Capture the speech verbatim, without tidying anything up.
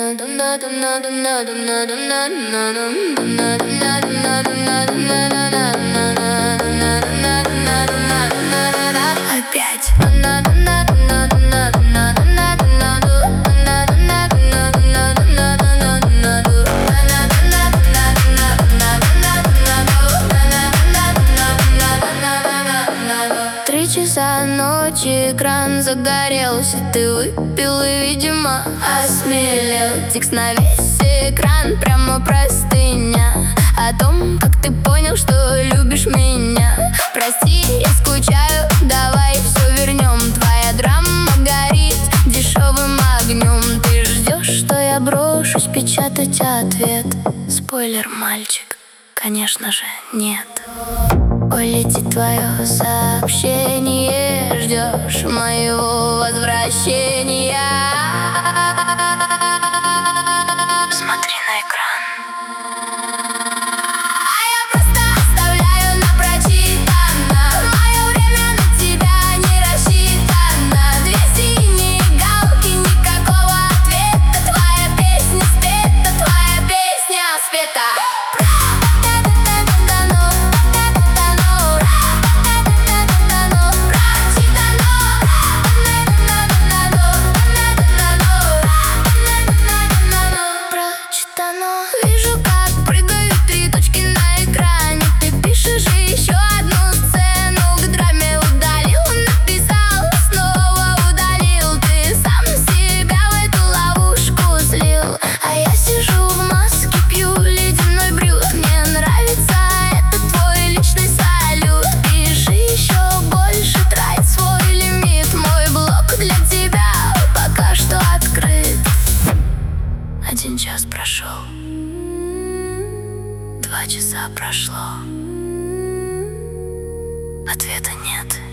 Опять. Три часа ночи, экран загорелся. Ты выпил и, видимо, осмелел. Текст на весь экран, прямо простыня о том, как ты понял, что любишь меня. Прости, я скучаю, давай все вернем. Твоя драма горит дешевым огнем. Ты ждешь, что я брошусь печатать ответ. Спойлер, мальчик, конечно же, нет. Ой, летит твое сообщение, ждешь моего возвращения. Смотри на экран. А я просто оставляю на прочитано. Мое время на тебя не рассчитано. Две синие галки, никакого ответа. Твоя песня спета, твоя песня спета. Вижу, как прыгают три точки на экране. Ты пишешь еще одну сцену, к драме удалил, написал, снова удалил. Ты сам себя в эту ловушку слил. А я сижу в маске, пью ледяной брют. Мне нравится этот твой личный салют. Пиши еще больше, трать свой лимит. Мой блог для тебя пока что открыт. Один час прошел, два часа прошло, ответа нет.